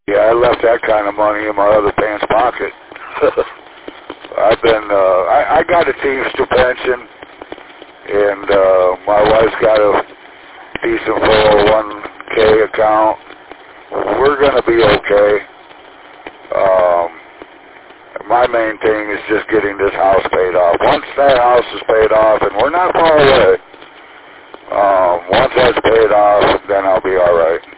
Yeah, I left that kind of money in my other pants pocket. I've been, I got a Teamster pension, and my wife's got a decent 401k account. We're going to be okay. My main thing is just getting this house paid off. Once that house is paid off, and we're not far away, once that's paid off, then I'll be all right.